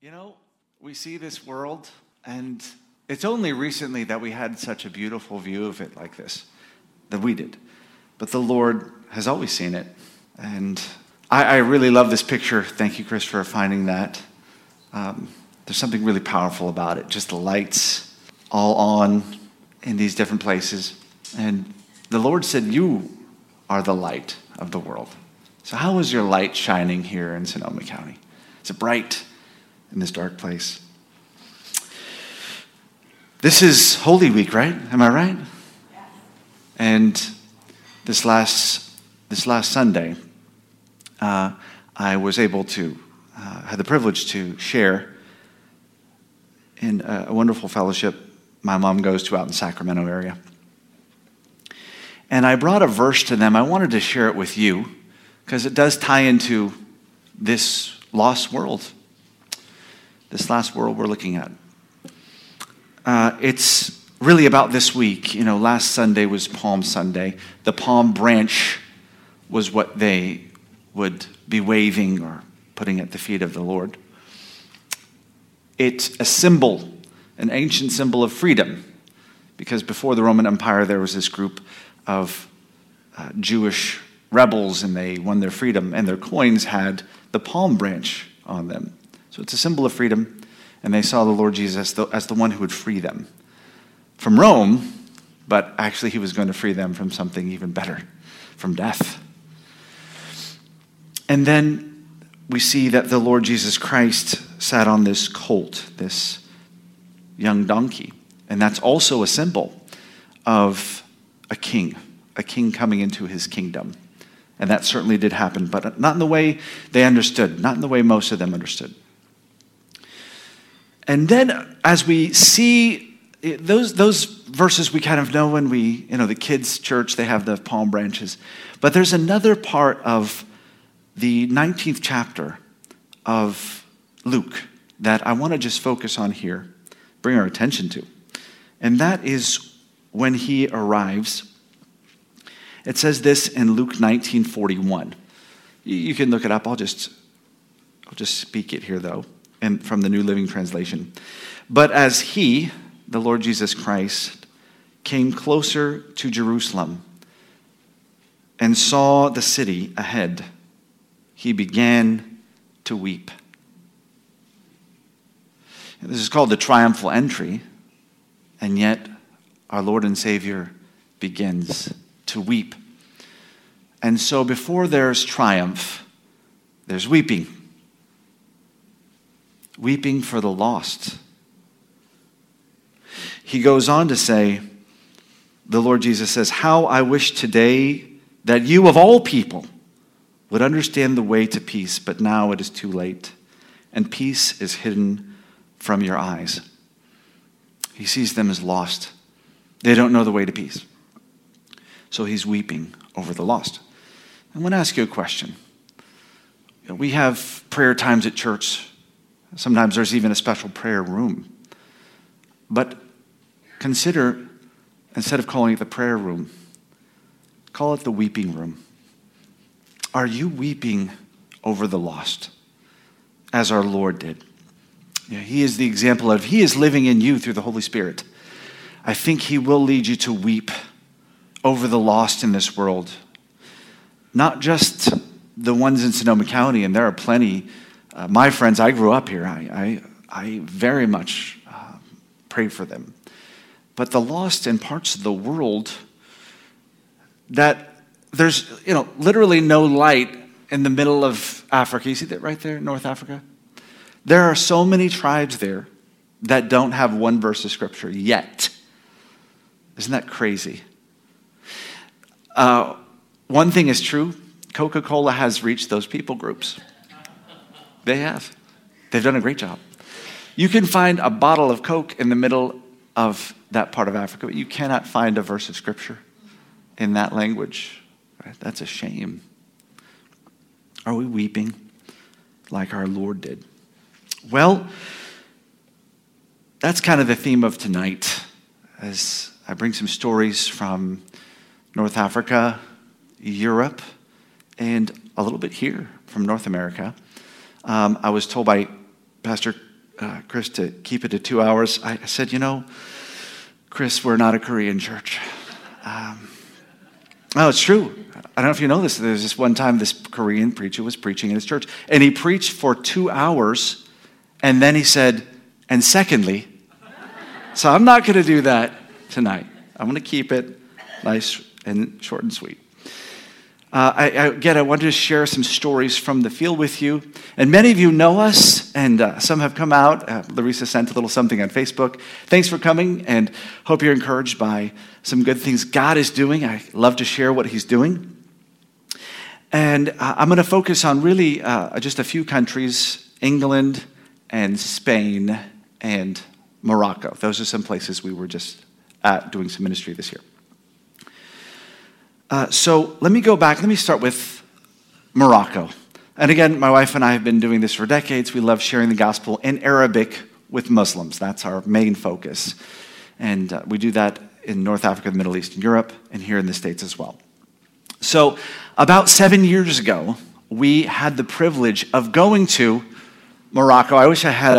You know, we see this world, and it's only recently that we had such a beautiful view of it like this, that we did. But the Lord has always seen it. And I really love this picture. Thank you, Chris, for finding that. There's something really powerful about it. Just the lights all on in these different places. And the Lord said, you are the light of the world. So how is your light shining here in Sonoma County? Is it bright in this dark place? This is Holy Week, right? Am I right? Yes. And this last Sunday, I was able to, had the privilege to share in a wonderful fellowship my mom goes to out in the Sacramento area. And I brought a verse to them. I wanted to share it with you because it does tie into this lost world, this last world we're looking at. It's really about this week. You know, last Sunday was Palm Sunday. The palm branch was what they would be waving or putting at the feet of the Lord. It's a symbol, an ancient symbol of freedom, because before the Roman Empire there was this group of Jewish rebels, and they won their freedom, and their coins had the palm branch on them. So it's a symbol of freedom, and they saw the Lord Jesus as the one who would free them from Rome, but actually he was going to free them from something even better, from death. And then we see that the Lord Jesus Christ sat on this colt, this young donkey, and that's also a symbol of a king coming into his kingdom. And that certainly did happen, but not in the way they understood, not in the way most of them understood. And then as we see those verses we kind of know when we, the kids' church, they have the palm branches. But there's another part of the 19th chapter of Luke that I want to just focus on here, bring our attention to. And that is when he arrives. It says this in Luke 19:41. You can look it up. I'll just speak it here, though, and from the New Living Translation. But as he, the Lord Jesus Christ, came closer to Jerusalem and saw the city ahead, he began to weep. This is called the triumphal entry, and yet our Lord and Savior begins to weep. And so before there's triumph, there's weeping. Weeping for the lost. He goes on to say, the Lord Jesus says, "How I wish today that you of all people would understand the way to peace, but now it is too late, and peace is hidden from your eyes." He sees them as lost. They don't know the way to peace. So he's weeping over the lost. I want to ask you a question. We have prayer times at church. Sometimes there's even a special prayer room. But consider, instead of calling it the prayer room, call it the weeping room. Are you weeping over the lost, as our Lord did? He is the example of, he is living in you through the Holy Spirit. I think he will lead you to weep over the lost in this world. Not just the ones in Sonoma County, and there are plenty. My friends, I grew up here. I very much pray for them. But the lost in parts of the world that there's, literally no light in the middle of Africa. You see that right there, North Africa? There are so many tribes there that don't have one verse of scripture yet. Isn't that crazy? One thing is true, Coca-Cola has reached those people groups. They have. They've done a great job. You can find a bottle of Coke in the middle of that part of Africa, but you cannot find a verse of scripture in that language. Right? That's a shame. Are we weeping like our Lord did? Well, that's kind of the theme of tonight, as I bring some stories from North Africa, Europe, and a little bit here from North America. I was told by Pastor Chris to keep it to 2 hours. I said, Chris, we're not a Korean church. Oh, it's true. I don't know if you know this. There's this one time this Korean preacher was preaching in his church, and he preached for 2 hours, and then he said, and secondly, so I'm not going to do that tonight. I'm going to keep it nice and short and sweet. I wanted to share some stories from the field with you. And many of you know us, and some have come out. Larissa sent a little something on Facebook. Thanks for coming, and hope you're encouraged by some good things God is doing. I love to share what he's doing. And I'm going to focus on really just a few countries, England and Spain and Morocco. Those are some places we were just at doing some ministry this year. So let me go back. Let me start with Morocco. And again, my wife and I have been doing this for decades. We love sharing the gospel in Arabic with Muslims. That's our main focus. And we do that in North Africa, the Middle East, and Europe, and here in the States as well. So about 7 years ago, we had the privilege of going to Morocco. I wish I had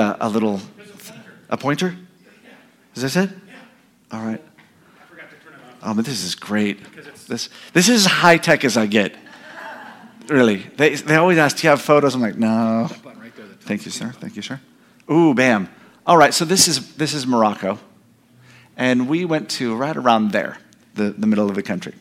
a pointer. Is this it? All right. I forgot to turn it off. Oh, but this is great. This is as high tech as I get. Really. They always ask, do you have photos? I'm like, no. Thank you, sir. Thank you, sir. Ooh, bam. All right, so this is Morocco. And we went to right around there, the middle of the country.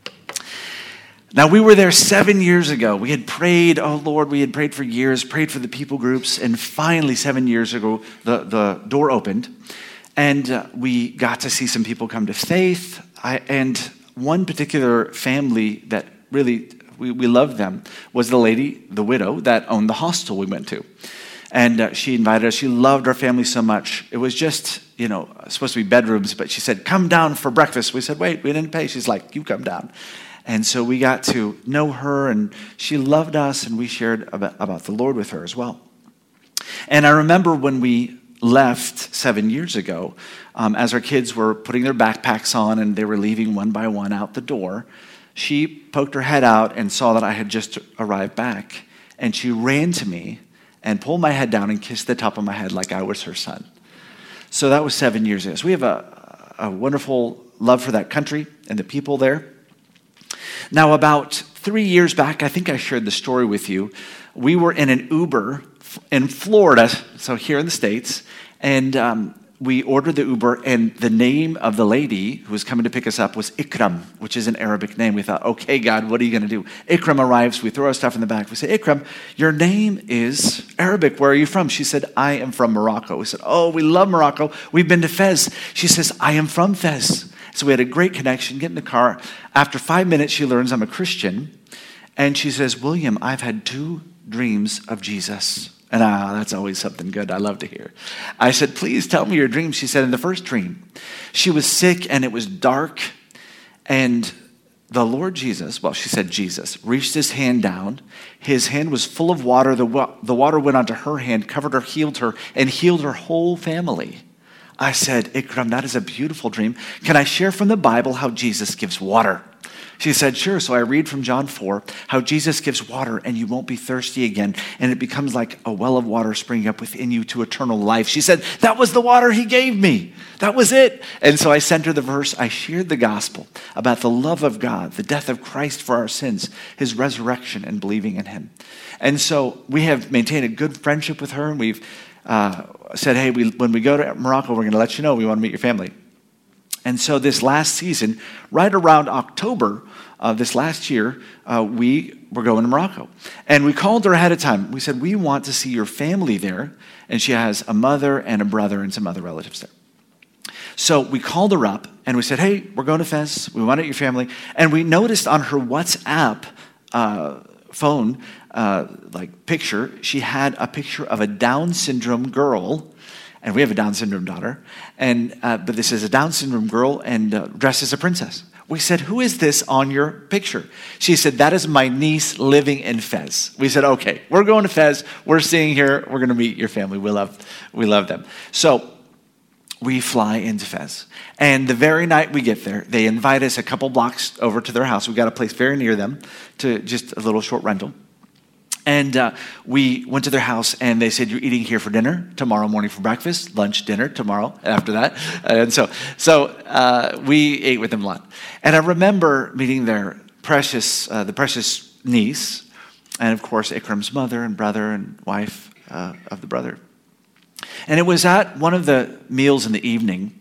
Now, we were there 7 years ago. We had prayed, oh Lord, we had prayed for years, prayed for the people groups, and finally 7 years ago, the door opened, and we got to see some people come to faith. And one particular family that really, we loved them, was the lady, the widow, that owned the hostel we went to. And she invited us. She loved our family so much. It was just, supposed to be bedrooms, but she said, come down for breakfast. We said, wait, we didn't pay. She's like, you come down. And so we got to know her, and she loved us, and we shared about the Lord with her as well. And I remember when we left 7 years ago, as our kids were putting their backpacks on and they were leaving one by one out the door, she poked her head out and saw that I had just arrived back. And she ran to me and pulled my head down and kissed the top of my head like I was her son. So that was 7 years ago. So we have a wonderful love for that country and the people there. Now, about 3 years back, I think I shared the story with you. We were in an Uber in Florida, so here in the States, and we ordered the Uber, and the name of the lady who was coming to pick us up was Ikram, which is an Arabic name. We thought, okay, God, what are you going to do? Ikram arrives. We throw our stuff in the back. We say, Ikram, your name is Arabic. Where are you from? She said, I am from Morocco. We said, oh, we love Morocco. We've been to Fez. She says, I am from Fez. So we had a great connection, get in the car. After 5 minutes, she learns I'm a Christian. And she says, William, I've had 2 dreams of Jesus. And that's always something good I love to hear. I said, please tell me your dream. She said, in the first dream, she was sick and it was dark. And the Lord Jesus, well, she said Jesus, reached his hand down. His hand was full of water. The water went onto her hand, covered her, and healed her whole family. I said, Ikram, that is a beautiful dream. Can I share from the Bible how Jesus gives water? She said, sure. So I read from John 4, how Jesus gives water and you won't be thirsty again. And it becomes like a well of water springing up within you to eternal life. She said, that was the water he gave me. That was it. And so I sent her the verse. I shared the gospel about the love of God, the death of Christ for our sins, his resurrection, and believing in him. And so we have maintained a good friendship with her, and we've said, hey, when we go to Morocco, we're going to let you know we want to meet your family. And so this last season, right around October of this last year, we were going to Morocco. And we called her ahead of time. We said, we want to see your family there. And she has a mother and a brother and some other relatives there. So we called her up and we said, hey, we're going to Fez. We want to meet your family. And we noticed on her WhatsApp phone, picture, she had a picture of a Down syndrome girl. And we have a Down syndrome daughter. But this is a Down syndrome girl and dressed as a princess. We said, who is this on your picture? She said, that is my niece living in Fez. We said, okay, we're going to Fez. We're seeing here. We're going to meet your family. We love them. So we fly into Fez. And the very night we get there, they invite us a couple blocks over to their house. We got a place very near them to just a little short rental. And we went to their house, and they said, "You're eating here for dinner tomorrow morning for breakfast, lunch, dinner tomorrow after that." And so we ate with them a lot. And I remember meeting their the precious niece, and of course Ikram's mother and brother and wife of the brother. And it was at one of the meals in the evening,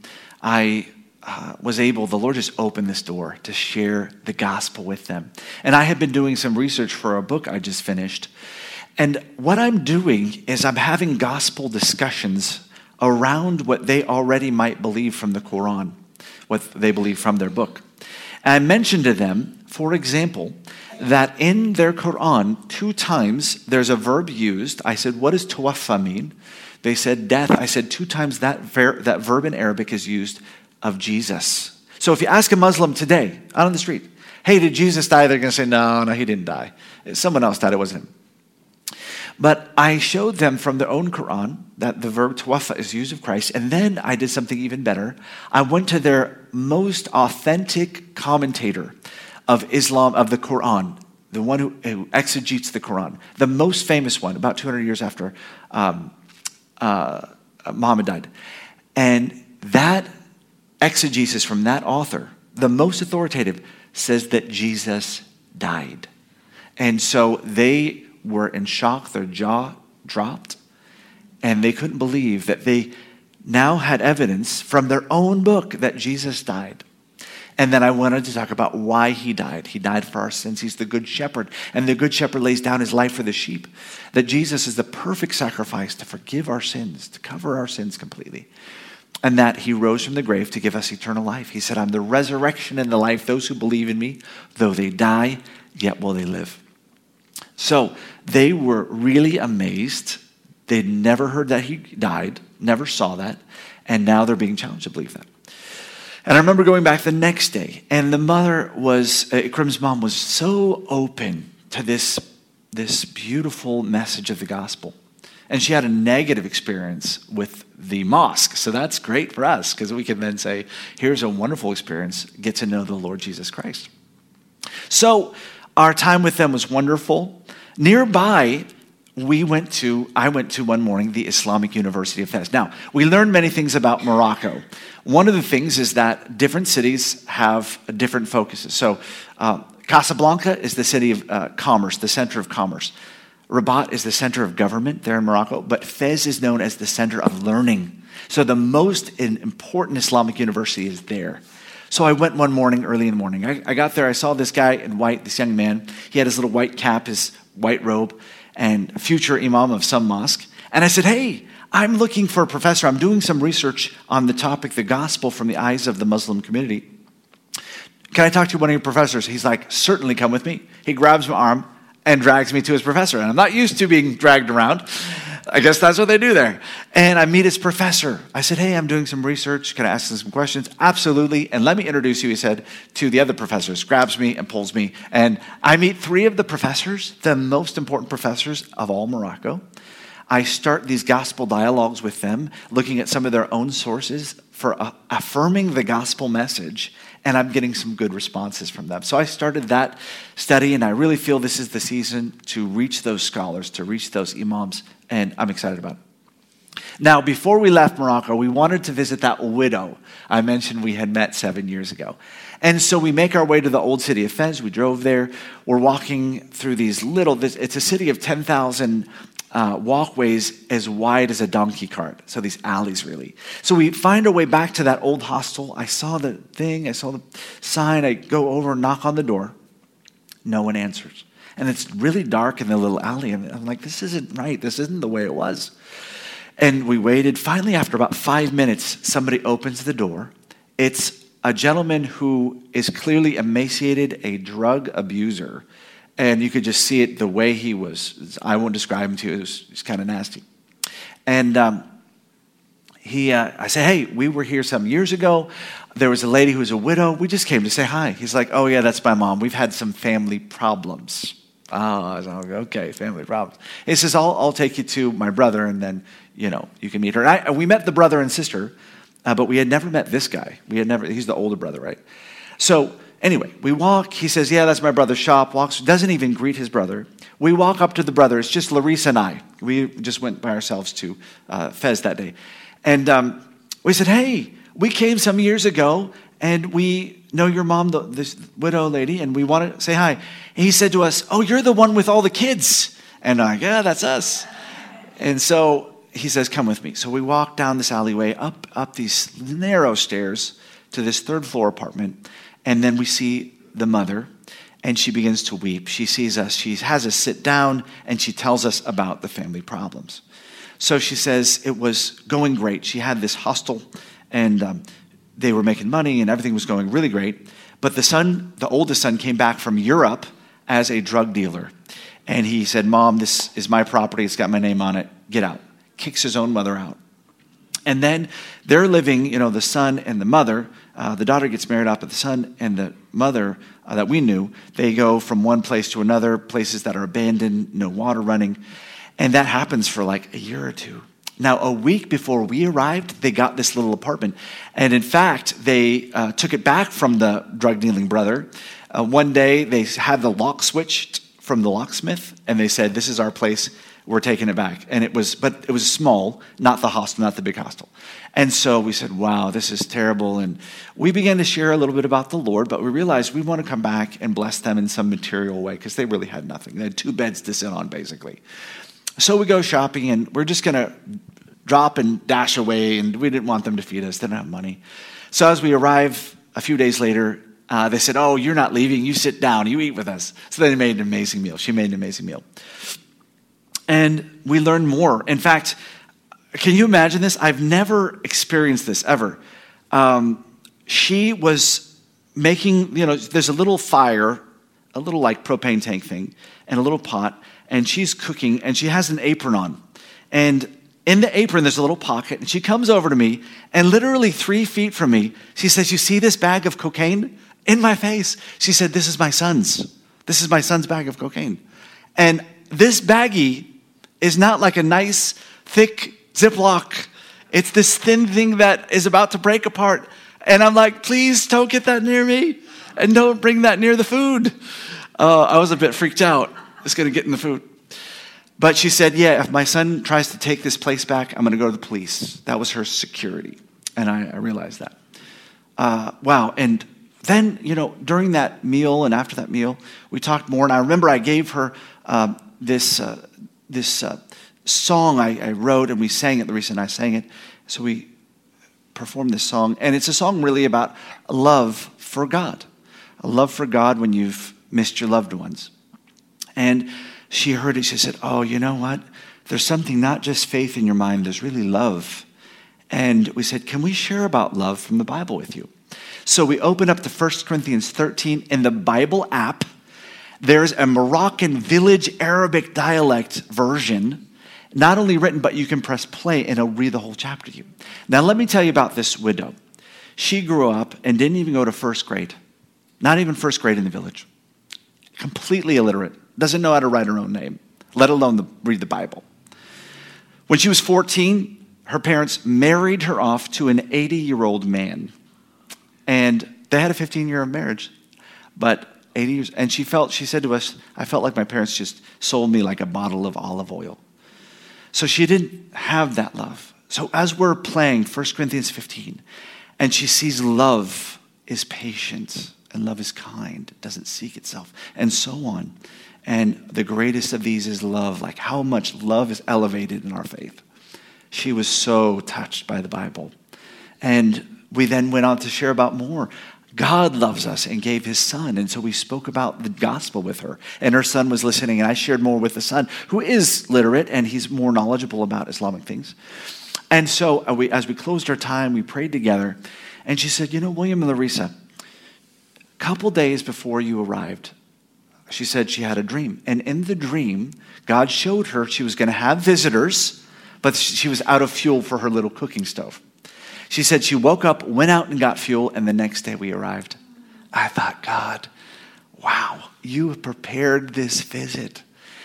the Lord just opened this door to share the gospel with them. And I had been doing some research for a book I just finished. And what I'm doing is I'm having gospel discussions around what they already might believe from the Quran, what they believe from their book. And I mentioned to them, for example, that in their Quran, 2 times there's a verb used. I said, "What does tawaffa mean?" They said, "Death." I said, 2 times that verb in Arabic is used of Jesus. So if you ask a Muslim today, out on the street, "Hey, did Jesus die?" They're going to say, no, he didn't die. Someone else died, it wasn't him. But I showed them from their own Quran that the verb tawaffa is used of Christ, and then I did something even better. I went to their most authentic commentator of Islam, of the Quran, the one who exegetes the Quran, the most famous one, about 200 years after Muhammad died. And that exegesis from that author, the most authoritative, says that Jesus died. And so they were in shock, their jaw dropped, and they couldn't believe that they now had evidence from their own book that Jesus died. And then I wanted to talk about why he died. He died for our sins. He's the good shepherd, and the good shepherd lays down his life for the sheep. That Jesus is the perfect sacrifice to forgive our sins, to cover our sins completely. And that he rose from the grave to give us eternal life. He said, "I'm the resurrection and the life. Those who believe in me, though they die, yet will they live." So they were really amazed. They'd never heard that he died, never saw that, and now they're being challenged to believe that. And I remember going back the next day, and the mother Ikram's mom was so open to this beautiful message of the gospel. And she had a negative experience with the mosque. So that's great for us, because we can then say, here's a wonderful experience, get to know the Lord Jesus Christ. So our time with them was wonderful. Nearby, I went to one morning the Islamic University of Fez. Now, we learned many things about Morocco. One of the things is that different cities have different focuses. So Casablanca is the city of commerce, the center of commerce. Rabat is the center of government there in Morocco, but Fez is known as the center of learning. So the most important Islamic university is there. So I went one morning, early in the morning. I got there, I saw this guy in white, this young man. He had his little white cap, his white robe, and a future imam of some mosque. And I said, "Hey, I'm looking for a professor. I'm doing some research on the topic, the gospel from the eyes of the Muslim community. Can I talk to one of your professors?" He's like, "Certainly, come with me." He grabs my arm and drags me to his professor. And I'm not used to being dragged around. I guess that's what they do there. And I meet his professor. I said, "Hey, I'm doing some research. Can I ask you some questions?" "Absolutely. And let me introduce you," he said, "to the other professors." Grabs me and pulls me. And I meet 3 of the professors, the most important professors of all Morocco. I start these gospel dialogues with them, looking at some of their own sources for affirming the gospel message, and I'm getting some good responses from them. So I started that study, and I really feel this is the season to reach those scholars, to reach those imams, and I'm excited about it. Now, before we left Morocco, we wanted to visit that widow I mentioned we had met 7 years ago. And so we make our way to the old city of Fez. We drove there. We're walking through it's a city of 10,000 walkways as wide as a donkey cart. So these alleys, really. So we find our way back to that old hostel. I saw the sign. I go over and knock on the door. No one answers. And it's really dark in the little alley. And I'm like, this isn't right. This isn't the way it was. And we waited. Finally, after about 5 minutes, somebody opens the door. It's a gentleman who is clearly emaciated, a drug abuser. And you could just see it the way he was. I won't describe him to you. He's kind of nasty. And I said, "Hey, we were here some years ago. There was a lady who was a widow. We just came to say hi." He's like, "Oh, yeah, that's my mom. We've had some family problems." Oh, I was like, "Okay, family problems." He says, I'll take you to my brother, and then, you can meet her. And we met the brother and sister, but we had never met this guy. He's the older brother, right? So anyway, we walk. He says, yeah, that's my brother's shop. Walks, doesn't even greet his brother. We walk up to the brother. It's just Larissa and I. We just went by ourselves to Fez that day. And we said, hey, we came some years ago, and we know your mom, this widow lady, and we want to say hi. And he said to us, oh, you're the one with all the kids. And I'm like, yeah, that's us. And so he says, come with me. So we walk down this alleyway, up these narrow stairs to this third floor apartment. And then we see the mother, and she begins to weep. She sees us. She has us sit down, and she tells us about the family problems. So she says it was going great. She had this hostel, and they were making money, and everything was going really great. But the oldest son, came back from Europe as a drug dealer. And he said, Mom, this is my property. It's got my name on it. Get out. Kicks his own mother out. And then they're living, the son and the mother. The daughter gets married off, but the son and the mother that we knew, they go from one place to another, places that are abandoned, no water running. And that happens for like a year or two. Now, a week before we arrived, they got this little apartment. And in fact, they took it back from the drug dealing brother. One day, they had the lock switched from the locksmith, and they said, this is our place. We're taking it back. And it was small, not the hostel, not the big hostel. And so we said, wow, this is terrible. And we began to share a little bit about the Lord, but we realized we want to come back and bless them in some material way because they really had nothing. They had 2 beds to sit on, basically. So we go shopping, and we're just going to drop and dash away, and we didn't want them to feed us. They didn't have money. So as we arrive a few days later, they said, oh, you're not leaving. You sit down. You eat with us. So they made an amazing meal. She made an amazing meal. And we learned more. In fact, can you imagine this? I've never experienced this ever. She was making, there's a little fire, a little like propane tank thing, and a little pot, and she's cooking, and she has an apron on. And in the apron, there's a little pocket, and she comes over to me, and literally 3 feet from me, she says, you see this bag of cocaine? In my face. She said, this is my son's. This is my son's bag of cocaine. And this baggie is not like a nice, thick Ziploc. It's this thin thing that is about to break apart. And I'm like, please don't get that near me. And don't bring that near the food. I was a bit freaked out. It's going to get in the food. But she said, yeah, if my son tries to take this place back, I'm going to go to the police. That was her security. And I realized that. Wow. And then, during that meal and after that meal, we talked more. And I remember I gave her this song I wrote, and we sang it. The reason I sang it, so we performed this song. And it's a song really about love for God. A love for God when you've missed your loved ones. And she heard it. She said, oh, you know what? There's something, not just faith in your mind. There's really love. And we said, can we share about love from the Bible with you? So we opened up to 1 Corinthians 13 in the Bible app. There's a Moroccan village Arabic dialect version, not only written, but you can press play and it'll read the whole chapter to you. Now, let me tell you about this widow. She grew up and didn't even go to first grade, not even first grade in the village. Completely illiterate, doesn't know how to write her own name, let alone read the Bible. When she was 14, her parents married her off to an 80-year-old man. And they had a 15-year marriage, but 80 years. And she said to us, I felt like my parents just sold me like a bottle of olive oil. So she didn't have that love. So as we're playing 1 Corinthians 15, and she sees love is patient, and love is kind, it doesn't seek itself, and so on. And the greatest of these is love, like how much love is elevated in our faith. She was so touched by the Bible. And we then went on to share about more. God loves us and gave his son. And so we spoke about the gospel with her. And her son was listening, and I shared more with the son, who is literate, and he's more knowledgeable about Islamic things. And so as we closed our time, we prayed together. And she said, William and Larissa, a couple days before you arrived, she said she had a dream. And in the dream, God showed her she was going to have visitors, but she was out of fuel for her little cooking stove. She said she woke up, went out and got fuel, and the next day we arrived. I thought, God, wow, you have prepared this visit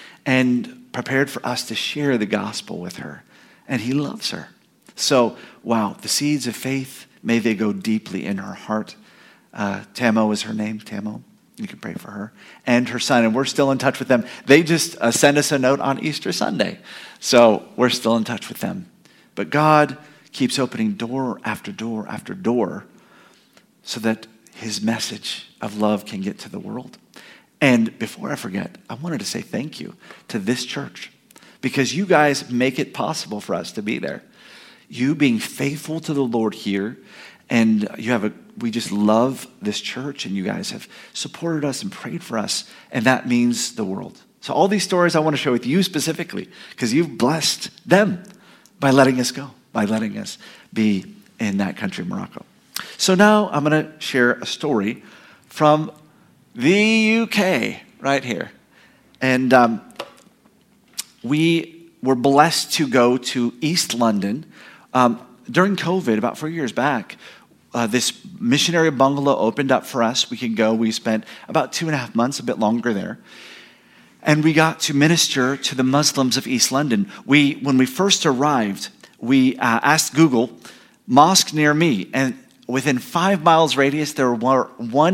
and prepared for us to share the gospel with her. And he loves her. So, wow, the seeds of faith, may they go deeply in her heart. Tamo is her name, Tamo. You can pray for her and her son, and we're still in touch with them. They just sent us a note on Easter Sunday, so we're still in touch with them. But God keeps opening door after door after door so that his message of love can get to the world. And before I forget, I wanted to say thank you to this church because you guys make it possible for us to be there. You being faithful to the Lord here, and we just love this church, and you guys have supported us and prayed for us, and that means the world. So all these stories I want to share with you specifically because you've blessed them by letting us go, by letting us be in that country, Morocco. So now I'm going to share a story from the UK right here. And we were blessed to go to East London. During COVID, about 4 years back, this missionary bungalow opened up for us. We could go. We spent about 2.5 months, a bit longer there. And we got to minister to the Muslims of East London. When we first arrived, we asked Google, mosque near me. And within 5 miles radius, there were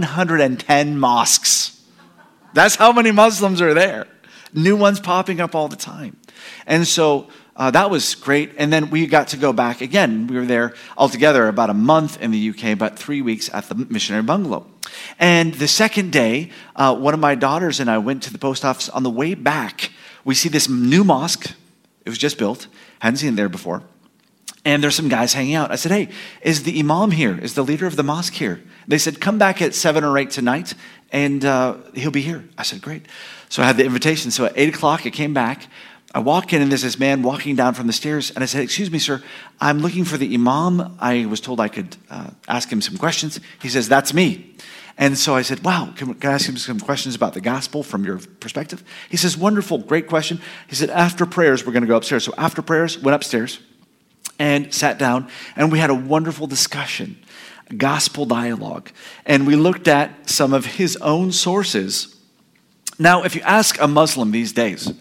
110 mosques. That's how many Muslims are there. New ones popping up all the time. And so that was great. And then we got to go back again. We were there altogether about a month in the UK, about 3 weeks at the missionary bungalow. And the second day, one of my daughters and I went to the post office. On the way back, we see this new mosque. It was just built. Hadn't seen it there before. And there's some guys hanging out. I said, hey, is the imam here? Is the leader of the mosque here? They said, come back at 7 or 8 tonight, and he'll be here. I said, great. So I had the invitation. So at 8 o'clock, I came back. I walk in, and there's this man walking down from the stairs. And I said, excuse me, sir, I'm looking for the imam. I was told I could ask him some questions. He says, that's me. And so I said, wow, can I ask him some questions about the gospel from your perspective? He says, wonderful, great question. He said, after prayers, we're going to go upstairs. So after prayers, went upstairs and sat down, and we had a wonderful discussion, gospel dialogue. And we looked at some of his own sources. Now, if you ask a Muslim these days,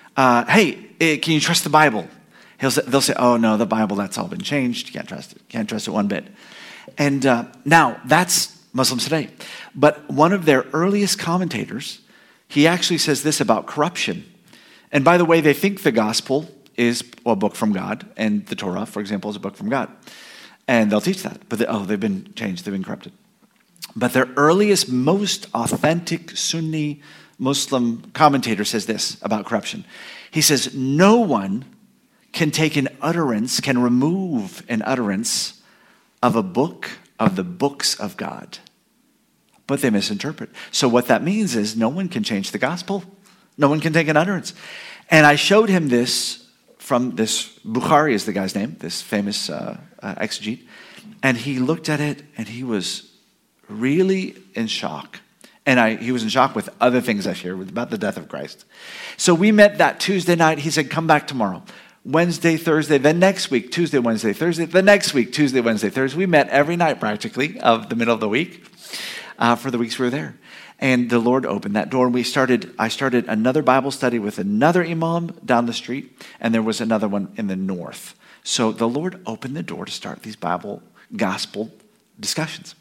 hey, can you trust the Bible? They'll say, oh, no, the Bible, that's all been changed. You can't trust it. Can't trust it one bit. And now, that's Muslims today. But one of their earliest commentators, he actually says this about corruption. And by the way, they think the gospel is a book from God, and the Torah, for example, is a book from God. And they'll teach that. But they've been changed. They've been corrupted. But their earliest, most authentic Sunni Muslim commentator says this about corruption. He says, no one can remove an utterance of a book of the books of God. But they misinterpret. So what that means is no one can change the gospel. No one can take an utterance. And I showed him this from this, Bukhari is the guy's name, this famous exegete. And he looked at it and he was really in shock. And he was in shock with other things I shared about the death of Christ. So we met that Tuesday night. He said, come back tomorrow. Wednesday, Thursday, then next week, Tuesday, Wednesday, Thursday, the next week, Tuesday, Wednesday, Thursday. We met every night practically of the middle of the week for the weeks we were there. And the Lord opened that door. And I started another Bible study with another imam down the street. And there was another one in the north. So the Lord opened the door to start these Bible gospel discussions.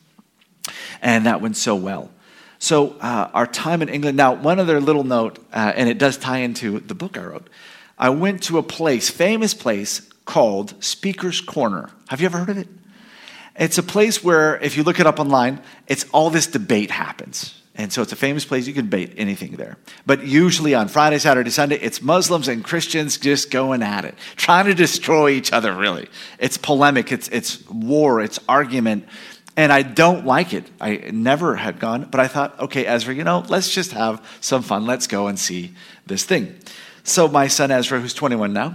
And that went so well. So our time in England. Now, one other little note, and it does tie into the book I wrote. I went to a famous place called Speaker's Corner. Have you ever heard of it? It's a place where, if you look it up online, it's all this debate happens. And so it's a famous place. You can debate anything there. But usually on Friday, Saturday, Sunday, it's Muslims and Christians just going at it, trying to destroy each other, really. It's polemic. It's war. It's argument. And I don't like it. I never had gone. But I thought, okay, Ezra, let's just have some fun. Let's go and see this thing. So my son Ezra, who's 21 now,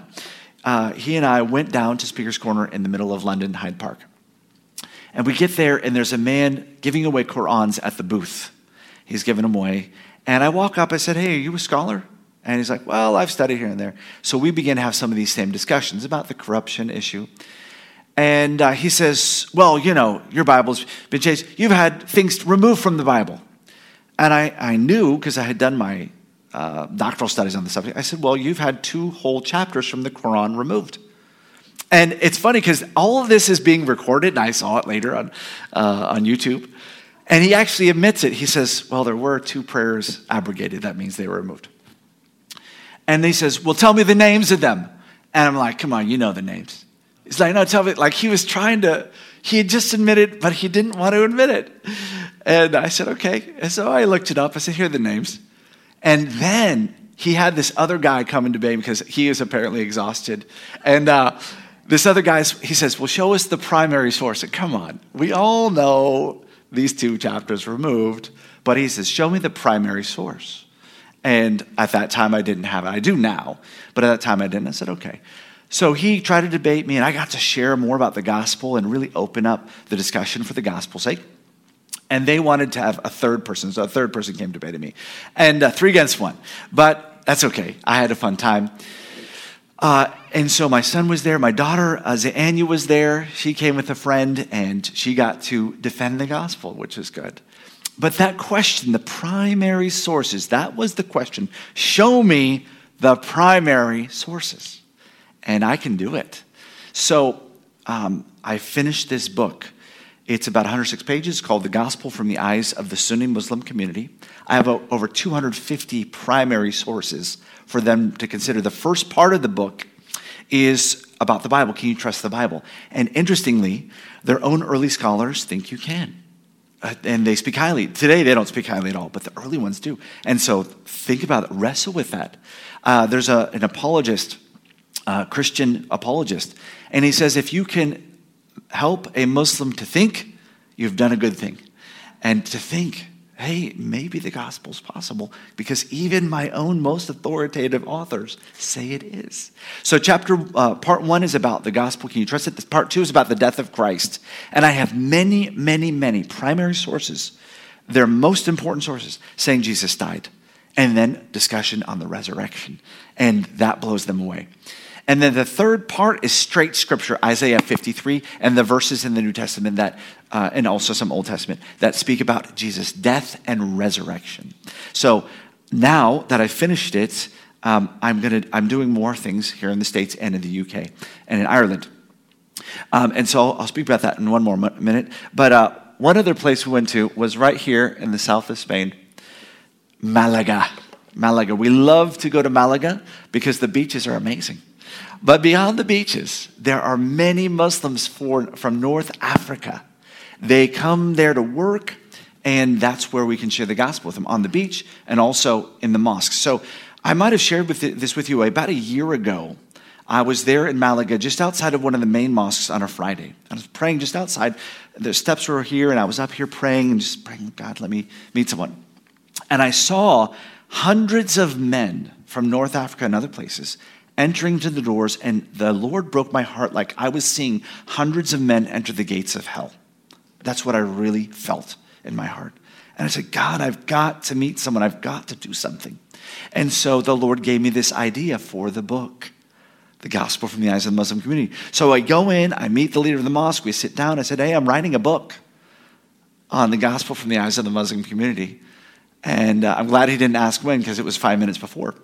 he and I went down to Speaker's Corner in the middle of London, Hyde Park. And we get there, and there's a man giving away Qur'ans at the booth. He's giving them away. And I walk up, I said, hey, are you a scholar? And he's like, well, I've studied here and there. So we began to have some of these same discussions about the corruption issue. And he says, well, your Bible's been changed. You've had things removed from the Bible. And I knew, because I had done my doctoral studies on the subject, I said, well, you've had 2 whole chapters from the Quran removed. And it's funny because all of this is being recorded, and I saw it later on YouTube. And he actually admits it. He says, well, there were 2 prayers abrogated. That means they were removed. And he says, well, tell me the names of them. And I'm like, come on, you know the names. He's like, no, tell me. Like he had just admitted, but he didn't want to admit it. And I said, okay. And so I looked it up. I said, here are the names. And then he had this other guy come and debate because he is apparently exhausted. And this other guy, he says, well, show us the primary source. And come on, we all know these 2 chapters removed, but he says, show me the primary source. And at that time, I didn't have it. I do now, but at that time, I didn't. I said, okay. So he tried to debate me, and I got to share more about the gospel and really open up the discussion for the gospel's sake. And they wanted to have a third person, so a third person came debating me. And 3 against 1, but that's okay. I had a fun time. And so my son was there. My daughter, Anya, was there. She came with a friend, and she got to defend the gospel, which is good. But that question, the primary sources, that was the question. Show me the primary sources. And I can do it. So I finished this book. It's about 106 pages, called The Gospel from the Eyes of the Sunni Muslim Community. I have over 250 primary sources for them to consider. The first part of the book is about the Bible. Can you trust the Bible? And interestingly, their own early scholars think you can. And they speak highly. Today, they don't speak highly at all, but the early ones do. And so think about it. Wrestle with that. There's an apologist, Christian apologist, and he says, if you can help a Muslim to think, you've done a good thing. And to think, hey, maybe the gospel's possible, because even my own most authoritative authors say it is. So part 1 is about the gospel. Can you trust it? Part 2 is about the death of Christ. And I have many, many, many primary sources. They're most important sources saying Jesus died. And then discussion on the resurrection. And that blows them away. And then the third part is straight scripture, Isaiah 53, and the verses in the New Testament that, and also some Old Testament, that speak about Jesus' death and resurrection. So now that I finished it, I'm doing more things here in the States and in the UK and in Ireland. And so I'll speak about that in one more minute. But one other place we went to was right here in the south of Spain, Malaga. We love to go to Malaga because the beaches are amazing. But beyond the beaches, there are many Muslims from North Africa. They come there to work, and that's where we can share the gospel with them, on the beach and also in the mosques. So I might have shared this with you about a year ago. I was there in Malaga, just outside of one of the main mosques on a Friday. I was praying just outside. The steps were here, and I was up here praying and just praying, God, let me meet someone. And I saw hundreds of men from North Africa and other places entering to the doors, and the Lord broke my heart like I was seeing hundreds of men enter the gates of hell. That's what I really felt in my heart. And I said, God, I've got to meet someone. I've got to do something. And so the Lord gave me this idea for the book, The Gospel from the Eyes of the Muslim Community. So I go in, I meet the leader of the mosque, we sit down. I said, hey, I'm writing a book on the Gospel from the Eyes of the Muslim Community. And I'm glad he didn't ask when, because it was 5 minutes before.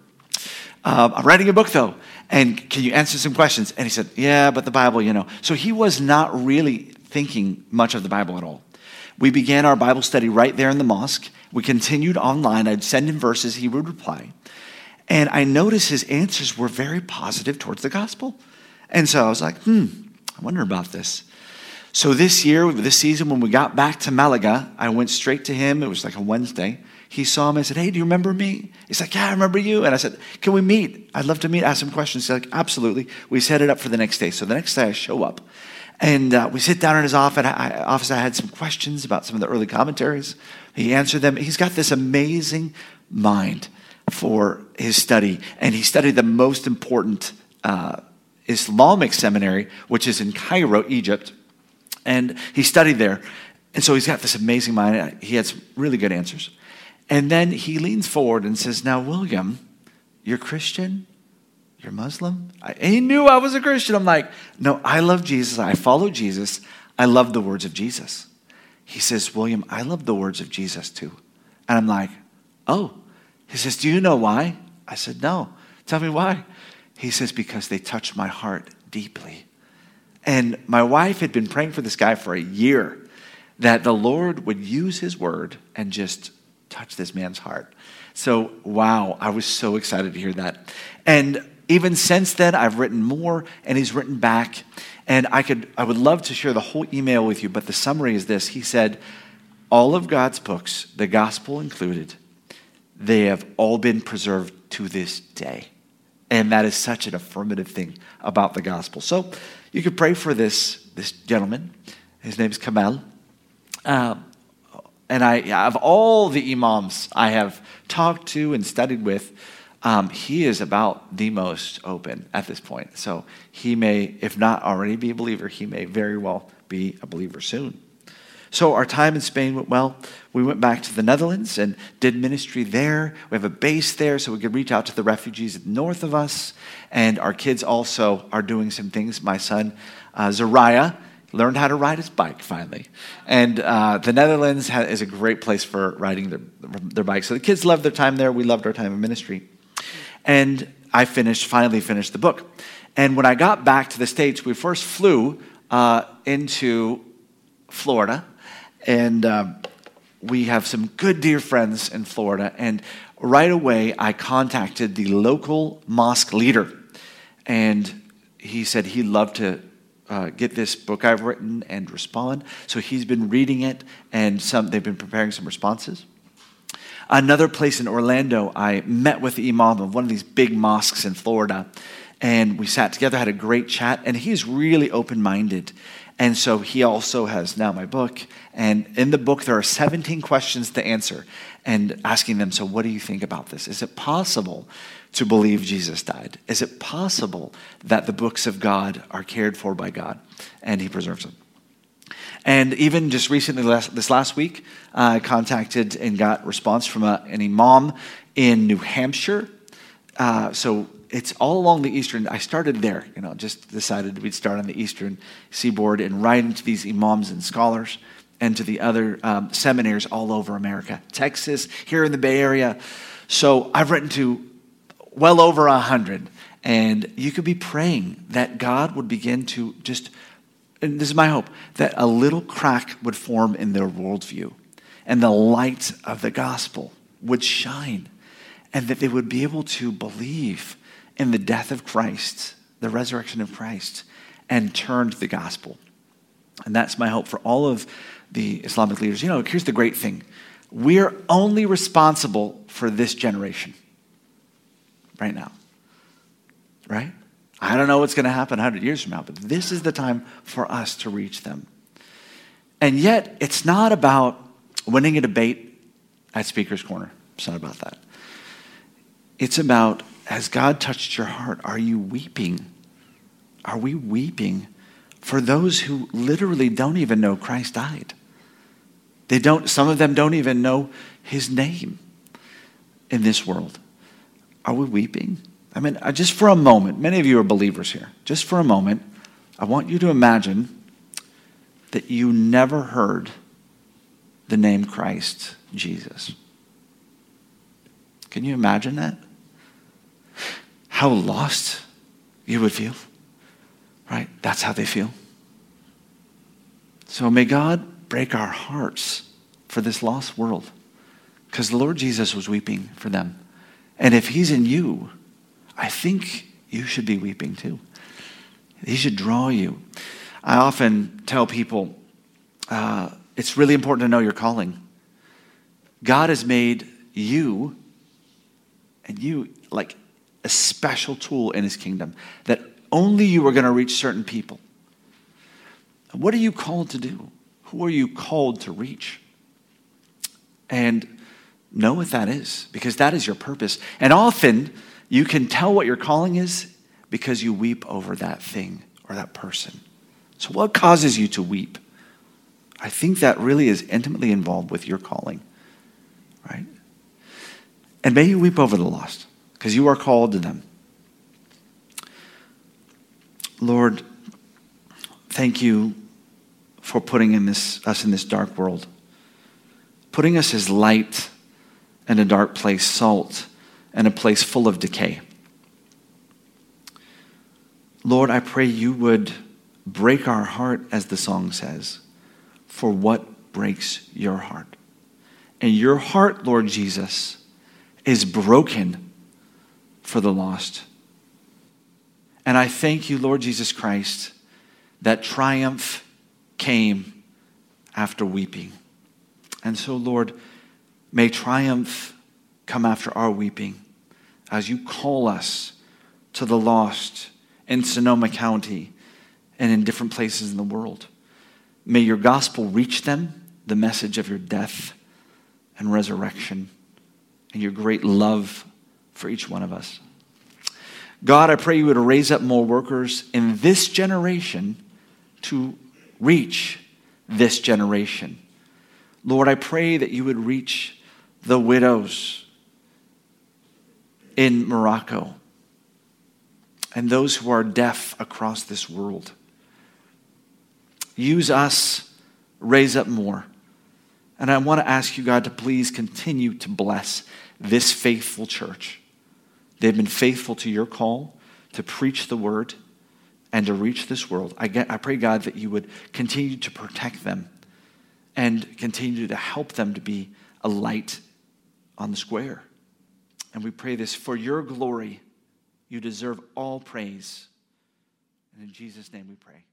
I'm writing a book, though, and can you answer some questions? And he said, yeah, but the Bible, you know. So he was not really thinking much of the Bible at all. We began our Bible study right there in the mosque. We continued online. I'd send him verses. He would reply. And I noticed his answers were very positive towards the gospel. And so I was like, I wonder about this. So this season, when we got back to Malaga, I went straight to him. It was like a Wednesday. He saw me. I said, hey, do you remember me? He's like, yeah, I remember you. And I said, can we meet? I'd love to meet, ask some questions. He's like, absolutely. We set it up for the next day. So the next day I show up. And we sit down in his office. I had some questions about some of the early commentaries. He answered them. He's got this amazing mind for his study. And he studied the most important Islamic seminary, which is in Cairo, Egypt. And he studied there. And so he's got this amazing mind. He had some really good answers. And then he leans forward and says, now, William, you're Christian? You're Muslim? He knew I was a Christian. I'm like, no, I love Jesus. I follow Jesus. I love the words of Jesus. He says, William, I love the words of Jesus too. And I'm like, oh. He says, do you know why? I said, no. Tell me why. He says, because they touch my heart deeply. And my wife had been praying for this guy for a year, that the Lord would use his word and just touch this man's heart. So, wow, I was so excited to hear that. And even since then, I've written more, and he's written back. And I would love to share the whole email with you, but the summary is this. He said, all of God's books, the gospel included, they have all been preserved to this day. And that is such an affirmative thing about the gospel. So you could pray for this gentleman. His name is Kamal. And of all the imams I have talked to and studied with, he is about the most open at this point. So he may, if not already be a believer, he may very well be a believer soon. So our time in Spain went well. We went back to the Netherlands and did ministry there. We have a base there so we could reach out to the refugees north of us. And our kids also are doing some things. My son, Zariah, learned how to ride his bike finally. And the Netherlands is a great place for riding their bikes. So the kids loved their time there. We loved our time in ministry. And I finally finished the book. And when I got back to the States, we first flew into Florida. And we have some good dear friends in Florida. And right away, I contacted the local mosque leader. And he said he'd love to get this book I've written and respond. So he's been reading it, and they've been preparing some responses. Another place in Orlando, I met with the imam of one of these big mosques in Florida, and we sat together, had a great chat, and he's really open-minded. And so he also has now my book, and in the book there are 17 questions to answer, and asking them, so what do you think about this? Is it possible to believe Jesus died? Is it possible that the books of God are cared for by God and he preserves them? And even just recently, this last week, I contacted and got response from an imam in New Hampshire. So it's all along the eastern. I started there, just decided we'd start on the eastern seaboard and right into these imams and scholars and to the other seminaries all over America, Texas, here in the Bay Area. So I've written to well over 100. And you could be praying that God would begin to and this is my hope, that a little crack would form in their worldview and the light of the gospel would shine and that they would be able to believe in the death of Christ, the resurrection of Christ, and turn to the gospel. And that's my hope for all of the Islamic leaders. Here's the great thing. We're only responsible for this generation right now, right? I don't know what's going to happen 100 years from now, but this is the time for us to reach them. And yet, it's not about winning a debate at Speaker's Corner. It's not about that. It's about, has God touched your heart? Are you weeping? Are we weeping for those who literally don't even know Christ died? Some of them don't even know his name in this world. Are we weeping? Just for a moment, many of you are believers here. Just for a moment, I want you to imagine that you never heard the name Christ Jesus. Can you imagine that? How lost you would feel, right? That's how they feel. So may God break our hearts for this lost world, because the Lord Jesus was weeping for them. And if he's in you, I think you should be weeping too. He should draw you. I often tell people, it's really important to know your calling. God has made you like a special tool in his kingdom that only you are going to reach certain people. What are you called to do? Who are you called to reach? And know what that is, because that is your purpose. And often you can tell what your calling is because you weep over that thing or that person. So what causes you to weep? I think that really is intimately involved with your calling, right? And may you weep over the lost, because you are called to them. Lord, thank you for putting us in this dark world, putting us as light in a dark place, salt in a place full of decay. Lord, I pray you would break our heart, as the song says, for what breaks your heart. And your heart, Lord Jesus, is broken for the lost. And I thank you, Lord Jesus Christ, that triumph came after weeping. And so, Lord, may triumph come after our weeping as you call us to the lost in Sonoma County and in different places in the world. May your gospel reach them, the message of your death and resurrection and your great love for each one of us. God, I pray you would raise up more workers in this generation to reach this generation. Lord, I pray that you would reach the widows in Morocco and those who are deaf across this world. Use us, raise up more. And I want to ask you, God, to please continue to bless this faithful church. They've been faithful to your call to preach the word and to reach this world. I pray, God, that you would continue to protect them and continue to help them to be a light on the square. And we pray this for your glory. You deserve all praise. And in Jesus' name we pray.